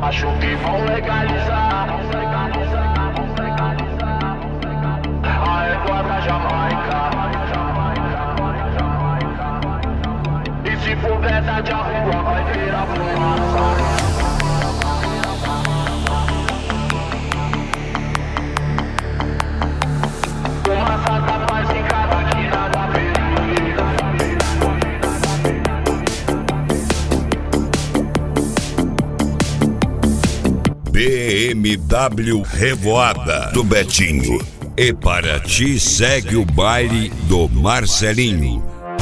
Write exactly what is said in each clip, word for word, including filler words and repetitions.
Acho que vão legalizar a erva da Jamaica. E se for verdade a rua vai virar fumaça. Fumaça da paz em cada quina da avenida. B M W Revoada do Betinho. E para ti segue o baile do Marcelinho.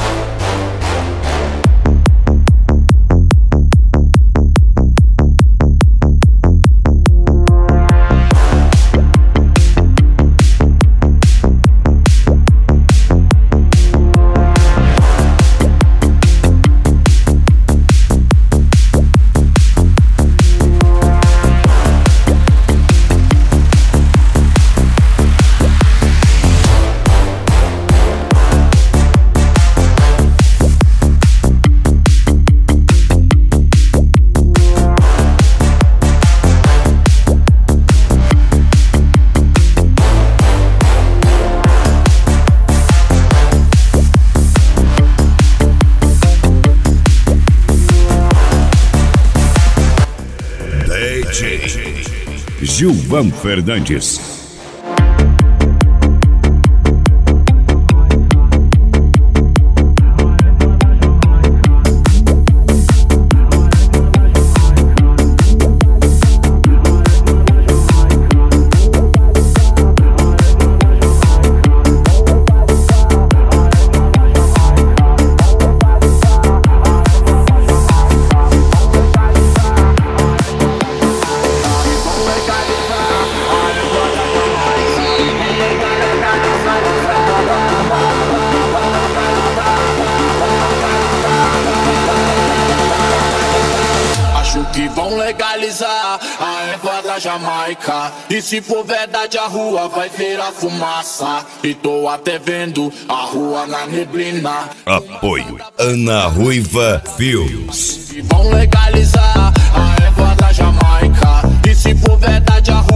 Gilvan Fernandes. Que vão legalizar a erva da Jamaica. E se for verdade a rua vai virar fumaça. E tô até vendo a rua na neblina. Apoio Ana Ruiva Filmes. Que vão legalizar a erva da Jamaica. E se for verdade a rua